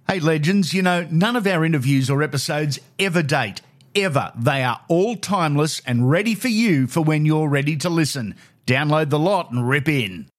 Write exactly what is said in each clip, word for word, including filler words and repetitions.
Hey, legends, you know, none of our interviews or episodes ever date, ever. They are all timeless and ready for you for when you're ready to listen. Download the lot and rip in.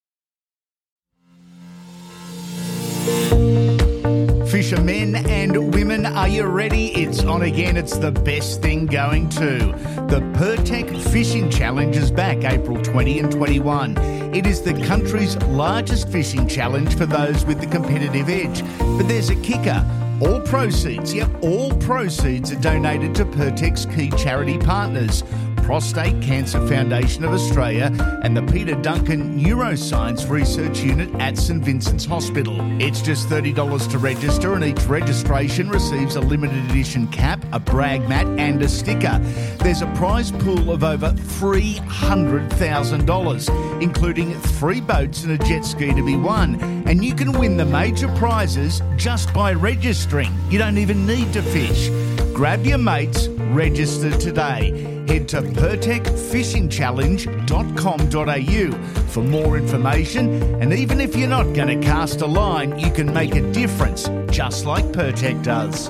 Fishermen and women, are you ready? It's on again. It's the best thing going too. The Pertec Fishing Challenge is back April twentieth and twenty-first. It is the country's largest fishing challenge for those with the competitive edge. But there's a kicker. All proceeds, yep, all proceeds are donated to Pertec's key charity partners, Prostate Cancer Foundation of Australia and the Peter Duncan Neuroscience Research Unit at St Vincent's Hospital. It's just thirty dollars to register, and each registration receives a limited edition cap, a brag mat and a sticker. There's a prize pool of over three hundred thousand dollars, including three boats and a jet ski to be won. And you can win the major prizes just by registering. You don't even need to fish. Grab your mates, register today. Head to pertec fishing challenge dot com dot a u for more information, and even if you're not going to cast a line, you can make a difference, just like Pertec does.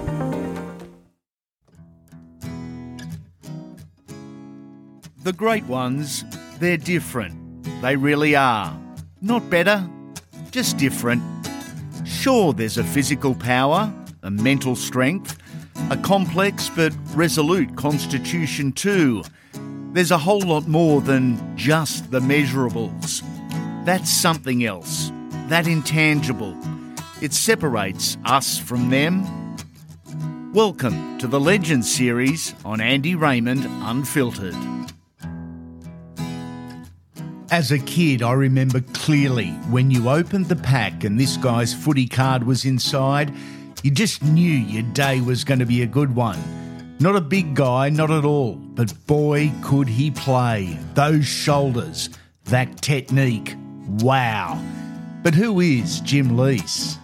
The great ones, they're different. They really are. Not better, just different. Sure, there's a physical power, a mental strength, a complex but resolute constitution too. There's a whole lot more than just the measurables. That's something else, that intangible. It separates us from them. Welcome to the Legends series on Andy Raymond Unfiltered. As a kid, I remember clearly when you opened the pack and this guy's footy card was inside, you just knew your day was going to be a good one. Not a big guy, not at all, but boy, could he play. Those shoulders, that technique, wow. But who is Jim Lees?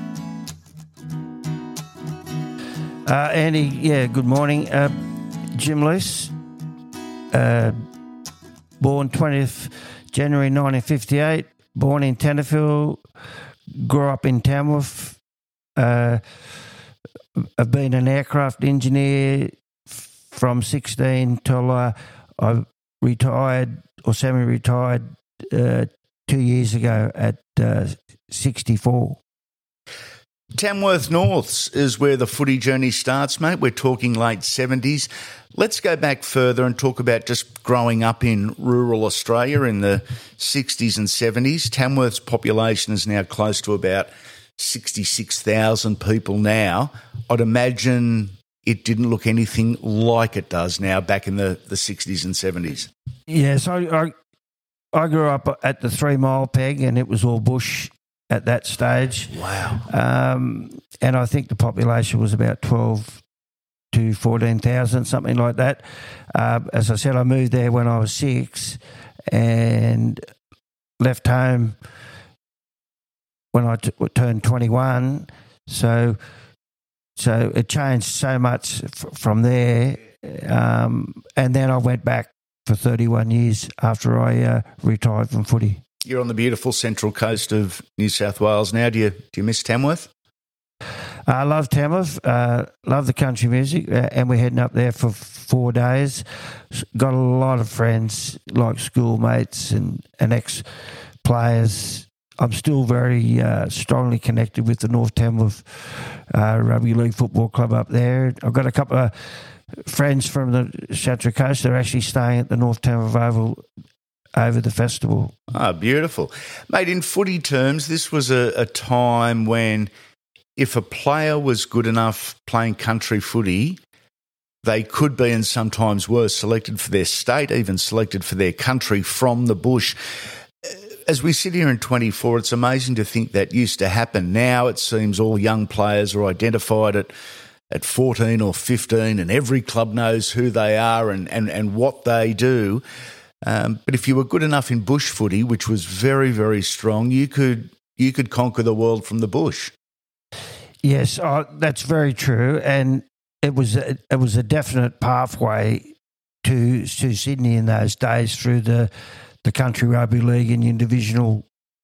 Uh, Andy, yeah, good morning. Uh, Jim Lees, uh, born twentieth January nineteen fifty-eight, born in Tenterfield, grew up in Tamworth. Uh, I've been an aircraft engineer from sixteen till uh, I retired or semi-retired uh, two years ago at uh, sixty-four. Tamworth Norths is where the footy journey starts, mate. We're talking late seventies. Let's go back further and talk about just growing up in rural Australia in the sixties and seventies. Tamworth's population is now close to about sixty-six thousand people now. I'd imagine it didn't look anything like it does now back in the, the sixties and seventies. Yes, I, I I grew up at the Three Mile Peg, and it was all bush at that stage. Wow. Um, and I think the population was about twelve to fourteen thousand, something like that. Uh, as I said, I moved there when I was six and left home when I t- turned twenty-one. So so it changed so much f- from there. Um, and then I went back for thirty-one years after I uh, retired from footy. You're on the beautiful central coast of New South Wales now. Do you do you miss Tamworth? I love Tamworth, uh, love the country music, uh, and we're heading up there for four days. Got a lot of friends, like schoolmates and, and ex-players. I'm still very uh, strongly connected with the North Tamworth uh, Rugby League Football Club up there. I've got a couple of friends from the Central Coast. They're actually staying at the North Tamworth Oval over the festival. Ah, beautiful. Mate, in footy terms, this was a, a time when if a player was good enough playing country footy, they could be, and sometimes were, selected for their state, even selected for their country from the bush. As we sit here in twenty-four, it's amazing to think that used to happen. Now it seems all young players are identified at, at fourteen or fifteen, and every club knows who they are and, and, and what they do. Um, but if you were good enough in bush footy, which was very, very strong, you could you could conquer the world from the bush. Yes, uh, that's very true, and it was a, it was a definite pathway to to Sydney in those days through the the country rugby league and your divisional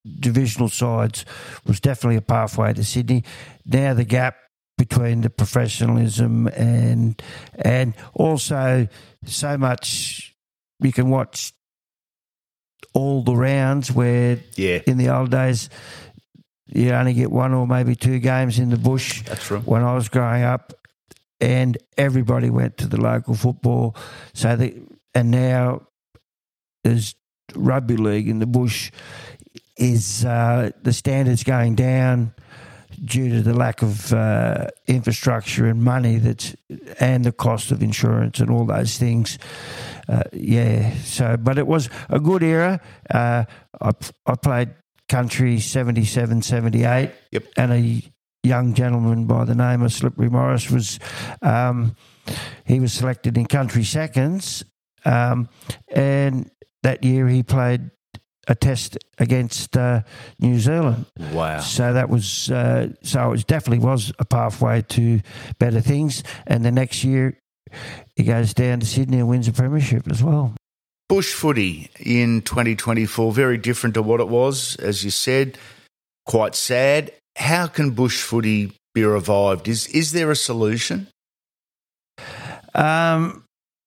divisional sides was definitely a pathway to Sydney. Now the gap between the professionalism and and also so much you can watch all the rounds where yeah. in the old days you only get one or maybe two games in the bush. That's right. When I was growing up, and everybody went to the local football. So the and now there's rugby league in the bush. Is uh, the standards going down due to the lack of uh, infrastructure and money that's and the cost of insurance and all those things. Uh, yeah, so but it was a good era. Uh, I I played country seventy-seven, seventy-eight, yep. and a young gentleman by the name of Slippery Morris was um, he was selected in country seconds, um, and that year he played a test against uh, New Zealand. Wow! So that was uh, so it definitely was a pathway to better things. And the next year, he goes down to Sydney and wins a premiership as well. Bush footy in twenty twenty-four, very different to what it was, as you said. Quite sad. How can bush footy be revived? Is is there a solution? Um.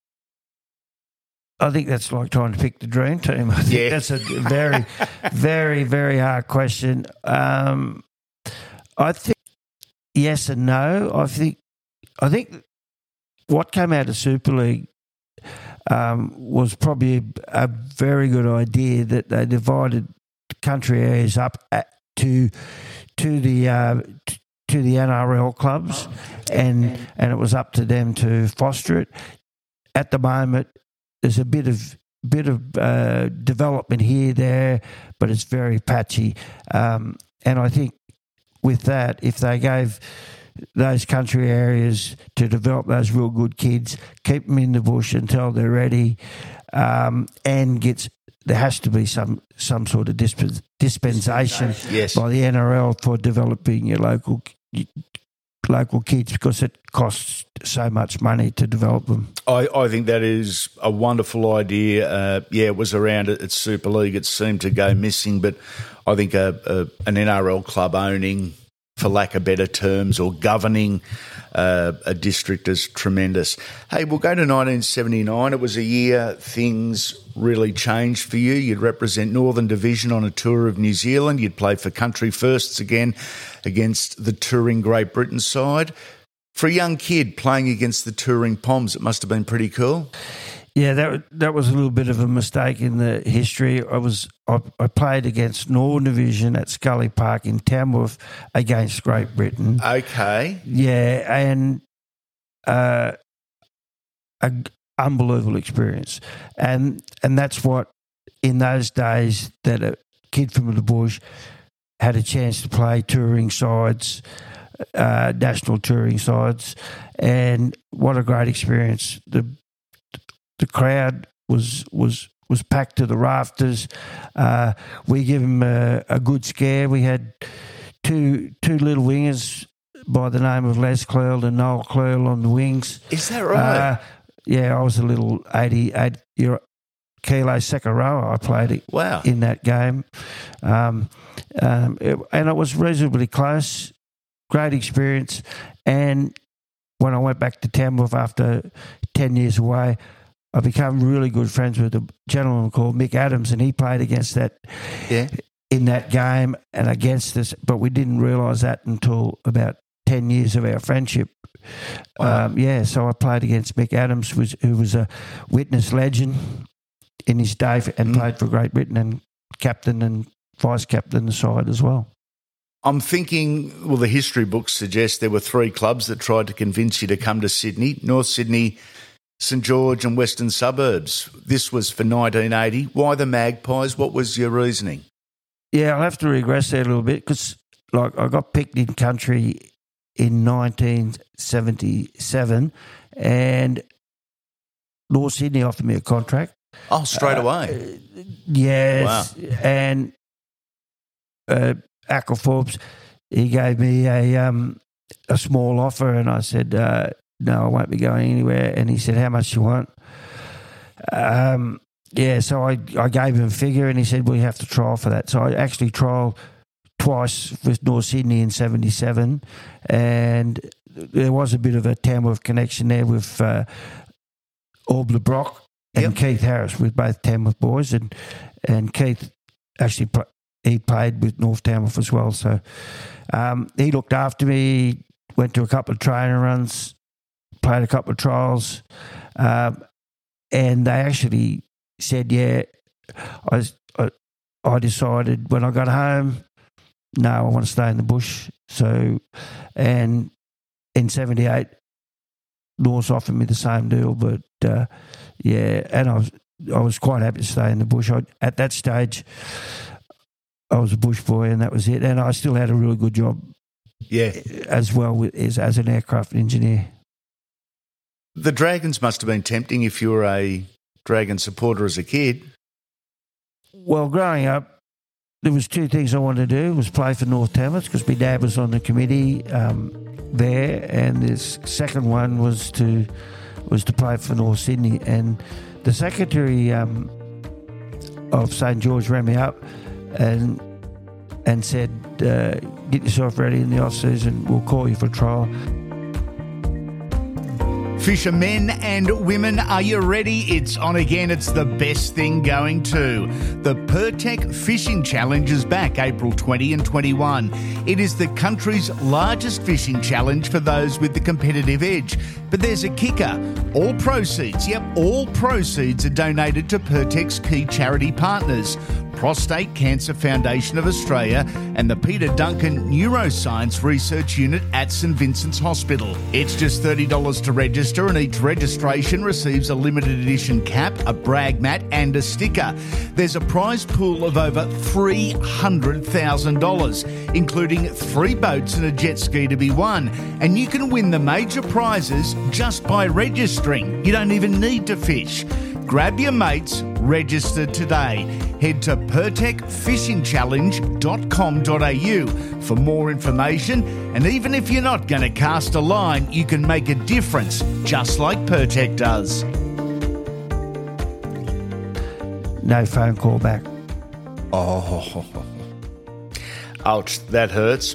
I think that's like trying to pick the dream team. I think yeah. that's a very, very, very hard question. Um, I think yes and no. I think I think what came out of Super League um, was probably a, a very good idea that they divided country areas up at, to to the uh, t- to the N R L clubs, and and it was up to them to foster it. At the moment, there's a bit of bit of uh, development here, there, but it's very patchy. Um, and I think with that, if they gave those country areas to develop those real good kids, keep them in the bush until they're ready, um, and gets there has to be some some sort of disp- dispensation yes. by the N R L for developing your local local kids, because it costs so much money to develop them. I, I think that is a wonderful idea. Uh, yeah, it was around at, at Super League. It seemed to go missing, but I think a, a, an N R L club owning, for lack of better terms, or governing uh, a district is tremendous. Hey, we'll go to nineteen seventy-nine. It was a year things really changed for you. You'd represent Northern Division on a tour of New Zealand. You'd play for country firsts again against the touring Great Britain side. For a young kid playing against the touring Poms, it must have been pretty cool. Yeah, that that was a little bit of a mistake in the history. I was I, I played against Northern Division at Scully Park in Tamworth against Great Britain. Okay. Yeah, and uh, a unbelievable experience, and and that's what in those days that a kid from the bush had a chance to play touring sides, uh, national touring sides, and what a great experience. The The crowd was was was packed to the rafters. Uh, we gave them a, a good scare. We had two two little wingers by the name of Les Clerl and Noel Clerl on the wings. Is that right? Uh, yeah, I was a little eighty-eight year kilo second rower. I played it wow. in that game, um, um, it, and it was reasonably close. Great experience. And when I went back to Tamworth after ten years away, I became really good friends with a gentleman called Mick Adams, and he played against that yeah. in that game and against us, but we didn't realise that until about ten years of our friendship. Wow. Um, yeah, so I played against Mick Adams, was, who was a witness legend in his day and mm. played for Great Britain and captain and vice-captain the side as well. I'm thinking, well, the history books suggest there were three clubs that tried to convince you to come to Sydney: North Sydney, St George and Western Suburbs. This was for nineteen eighty. Why the Magpies? What was your reasoning? Yeah, I'll have to regress there a little bit because like, I got picked in country in nineteen seventy-seven and North Sydney offered me a contract. Oh, straight uh, away? Uh, yes. Wow. And uh, Ackle Forbes, he gave me a um, a small offer and I said, uh, no, I won't be going anywhere. And he said, how much do you want? Um, Yeah, so I, I gave him a figure and he said, well, you have to trial for that. So I actually trialled twice with North Sydney in seventy-seven, and there was a bit of a Tamworth connection there with uh, Orb LeBrock and yep. Keith Harris, with both Tamworth boys, and and Keith actually pl- he played with North Tamworth as well. So um, he looked after me, went to a couple of training runs, played a couple of trials, um, and they actually said, yeah, I, I, I decided when I got home, no, I want to stay in the bush. So, and in seventy-eight, North offered me the same deal, but uh, yeah, and I was I was quite happy to stay in the bush. I, at that stage, I was a bush boy, and that was it. And I still had a really good job, yeah, as well with, as as an aircraft engineer. The Dragons must have been tempting if you were a Dragon supporter as a kid. Well, growing up, there was two things I wanted to do: was play for North Tamworth because my dad was on the committee um, there, and the second one was to was to play for North Sydney. And the secretary um, of Saint George rang me up and and said, uh, "Get yourself ready in the off season. We'll call you for trial." Fishermen and women, are you ready? It's on again. It's the best thing going too. The Pertec Fishing Challenge is back April twenty and twenty-one. It is the country's largest fishing challenge for those with the competitive edge. But there's a kicker. All proceeds, yep, all proceeds are donated to Pertec's key charity partners, Prostate Cancer Foundation of Australia and the Peter Duncan Neuroscience Research Unit at St Vincent's Hospital. It's just thirty dollars to register, and each registration receives a limited edition cap, a brag mat and a sticker. There's a prize pool of over three hundred thousand dollars, including three boats and a jet ski to be won. And you can win the major prizes just by registering. You don't even need to fish. Grab your mates, register today. Head to pertec fishing challenge dot com dot a u for more information. And even if you're not going to cast a line, you can make a difference, just like Pertec does. No phone call back. Oh, ouch, that hurts.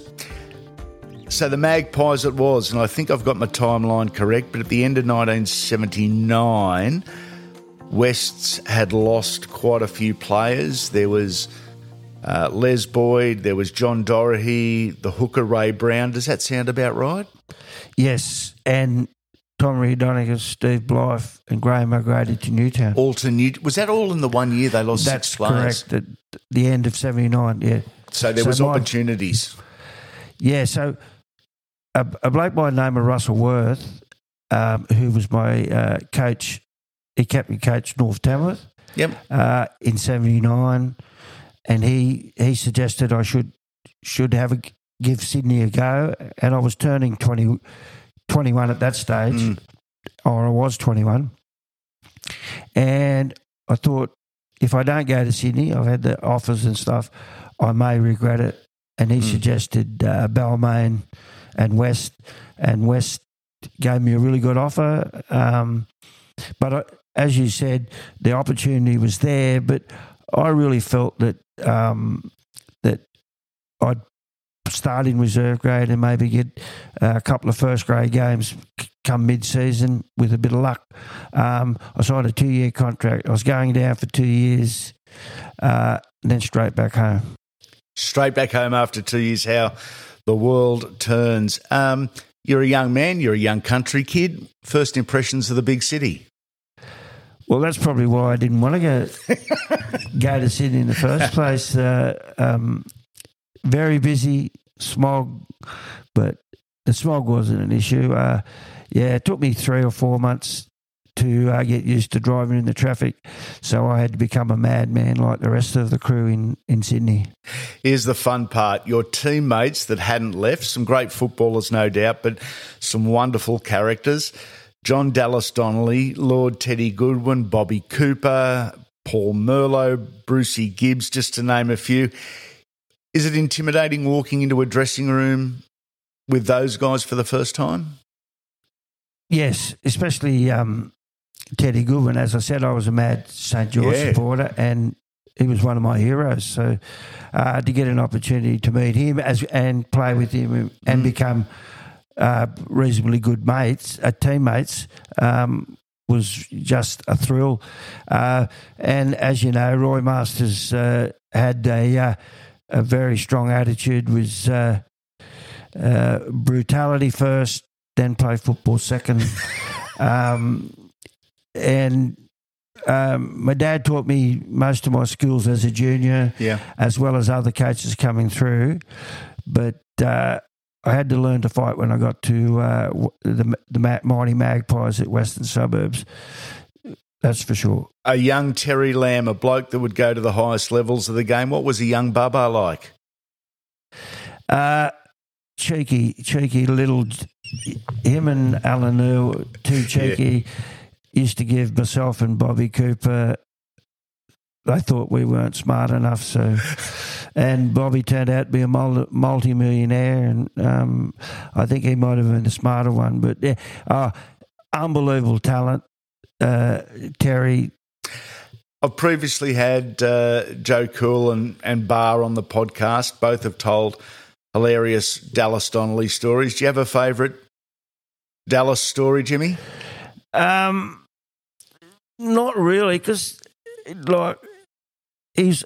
So the Magpies it was, and I think I've got my timeline correct, but at the end of nineteen seventy-nine... Wests had lost quite a few players. There was uh, Les Boyd, there was John Doherty, the hooker Ray Brown. Does that sound about right? Yes, and Tom Riodonnicus, Steve Blythe and Graham O'Grady to Newtown. All to New. Was that all in the one year they lost That's six players? That's correct, at the end of seventy-nine, yeah. So there so was my, opportunities. Yeah, so a, a bloke by the name of Russell Worth, um, who was my uh, coach, he kept me coach North Tamworth yep. uh, in seventy-nine, and he he suggested I should should have a, give Sydney a go, and I was turning twenty, twenty-one at that stage, mm. or I was twenty-one, and I thought if I don't go to Sydney, I've had the offers and stuff, I may regret it, and he mm. suggested uh, Balmain and West, and West gave me a really good offer, um, but I, as you said, the opportunity was there, but I really felt that um, that I'd start in reserve grade and maybe get a couple of first grade games come mid-season with a bit of luck. Um, I signed a two-year contract. I was going down for two years, uh, and then straight back home. Straight back home after two years, how the world turns. Um, you're a young man, you're a young country kid. First impressions of the big city? Well, that's probably why I didn't want to go go to Sydney in the first place. Uh, um, very busy, smog, but the smog wasn't an issue. Uh, yeah, it took me three or four months to uh, get used to driving in the traffic, so I had to become a madman like the rest of the crew in, in Sydney. Here's the fun part. Your teammates that hadn't left, some great footballers no doubt, but some wonderful characters. John Dallas Donnelly, Lord Teddy Goodwin, Bobby Cooper, Paul Merlo, Brucey Gibbs, just to name a few. Is it intimidating walking into a dressing room with those guys for the first time? Yes, especially um, Teddy Goodwin. As I said, I was a mad Saint George Yeah. supporter, and he was one of my heroes. So uh, to get an opportunity to meet him as and play with him and Mm. become uh, reasonably good mates, uh, teammates, um, was just a thrill. Uh, and as you know, Roy Masters uh, had a, uh, a very strong attitude, was uh, uh, brutality first, then play football second. um, and um, my dad taught me most of my skills as a junior, Yeah. as well as other coaches coming through. But uh, I had to learn to fight when I got to uh, the, the Mighty Magpies at Western Suburbs. That's for sure. A young Terry Lamb, a bloke that would go to the highest levels of the game. What was a young Bubba like? Uh, cheeky, cheeky little. Him and Alan Earl, too cheeky. Yeah. Used to give myself and Bobby Cooper. They thought we weren't smart enough, so. And Bobby turned out to be a multi-millionaire, and um, I think he might have been the smarter one. But yeah, uh, unbelievable talent, uh, Terry. I've previously had uh, Joe Cool and, and Barr on the podcast. Both have told hilarious Dallas Donnelly stories. Do you have a favourite Dallas story, Jimmy? Um, not really, because like he's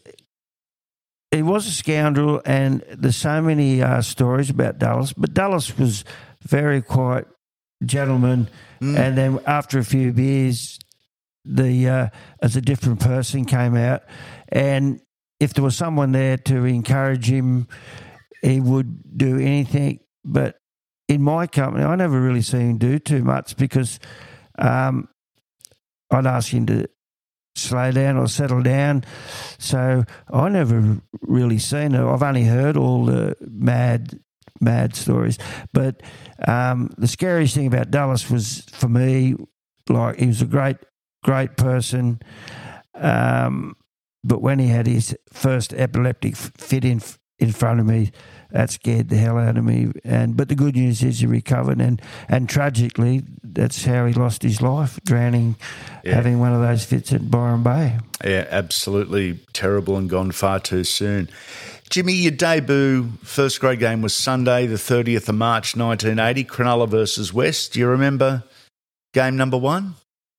he was a scoundrel, and there's so many uh, stories about Dallas. But Dallas was very quiet gentleman, mm. and then after a few beers, the uh, as a different person came out, and if there was someone there to encourage him, he would do anything. But in my company, I never really seen him do too much because um, I'd ask him to slow down or settle down. So I never really seen it. I've only heard all the mad, mad stories. But um, the scariest thing about Dallas was, for me, like he was a great, great person. Um, but when he had his first epileptic fit in in front of me, that scared the hell out of me. And but the good news is he recovered, and, and tragically, that's how he lost his life, drowning, yeah. having one of those fits at Byron Bay. Yeah, absolutely terrible and gone far too soon. Jimmy, your debut first grade game was Sunday, the thirtieth of March, nineteen eighty, Cronulla versus West. Do you remember game number one?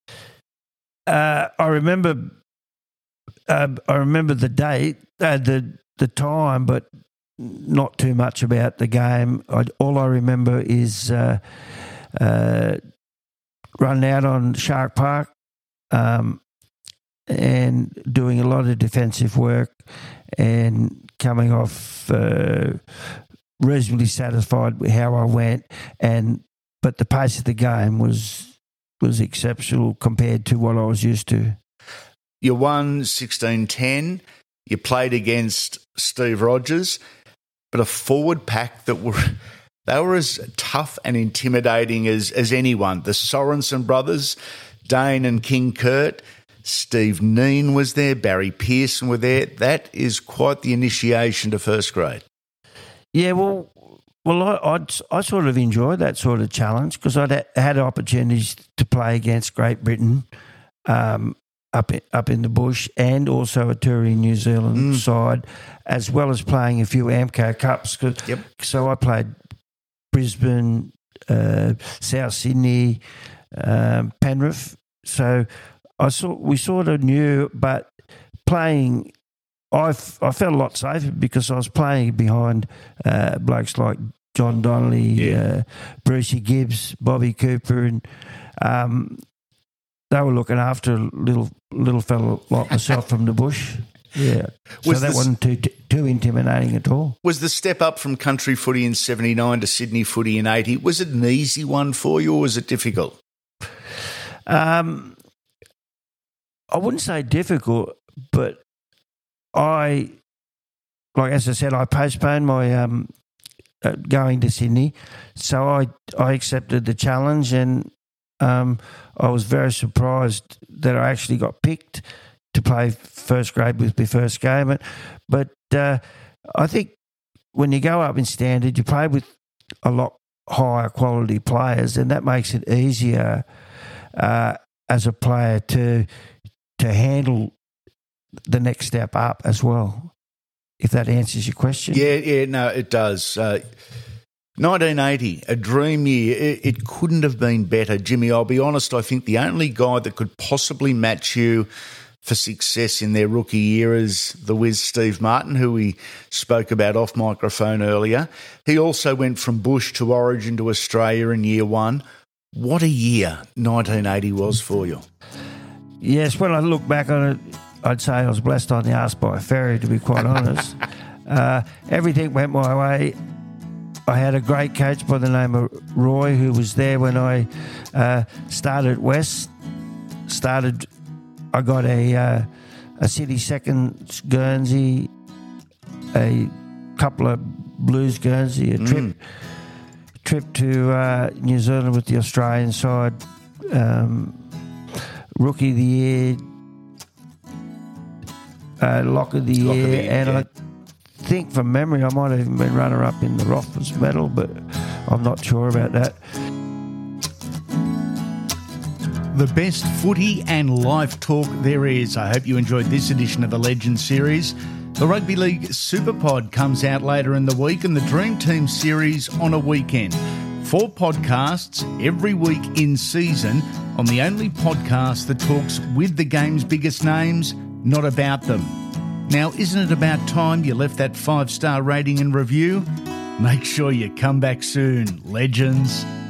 Uh, I remember. Uh, I remember the date, uh, the the time, but not too much about the game. I, all I remember is uh, uh, running out on Shark Park um, and doing a lot of defensive work and coming off uh, reasonably satisfied with how I went. And but the pace of the game was was exceptional compared to what I was used to. You won sixteen ten. You played against Steve Rogers, but a forward pack that were they were as tough and intimidating as, as anyone. The Sorensen brothers, Dane and King Kurt, Steve Neen was there, Barry Pearson were there. That is quite the initiation to first grade. Yeah, well, well, I I'd, I sort of enjoyed that sort of challenge because I'd had opportunities to play against Great Britain. Um, Up in, up in the bush, and also a touring New Zealand mm. side, as well as playing a few AMCO Cups. Yep. So I played Brisbane, uh, South Sydney, um, Penrith. So I saw we sort of knew, but playing, I I felt a lot safer because I was playing behind uh, blokes like John Donnelly, yeah. uh, Brucey Gibbs, Bobby Cooper, and. Um, They were looking after a little little fellow like myself from the bush. Yeah. So was that wasn't too too intimidating at all. Was the step up from country footy in seventy-nine to Sydney footy in eighty, was it an easy one for you or was it difficult? Um, I wouldn't say difficult, but I, like as I said, I postponed my um, uh, going to Sydney. So I, I accepted the challenge, and Um, I was very surprised that I actually got picked to play first grade with my first game. But, but uh, I think when you go up in standard, you play with a lot higher quality players, and that makes it easier. Uh, as a player to to handle the next step up as well, if that answers your question. Yeah, yeah, no, it does. Uh, nineteen eighty, a dream year. It, it couldn't have been better. Jimmy, I'll be honest, I think the only guy that could possibly match you for success in their rookie year is the whiz Steve Martin, who we spoke about off microphone earlier. He also went from Bush to Origin to Australia in year one. What a year nineteen eighty was for you. Yes, when I look back on it, I'd say I was blessed on the arse by a ferry, to be quite honest. Uh, everything went my way. I had a great coach by the name of Roy, who was there when I uh, started West. Started, I got a uh, a city second Guernsey, a couple of blues Guernsey, a trip mm. trip to uh, New Zealand with the Australian side, um, rookie of the year, uh, lock of the lock year, of the year and yeah. I think from memory I might have even been runner-up in the Rothmans medal, but I'm not sure about that. The best footy and life talk there is. I hope you enjoyed this edition of the Legends Series. The Rugby League Superpod comes out later in the week and the Dream Team Series on a weekend. Four podcasts every week in season on the only podcast that talks with the game's biggest names, not about them. Now, isn't it about time you left that five-star rating and review? Make sure you come back soon, legends.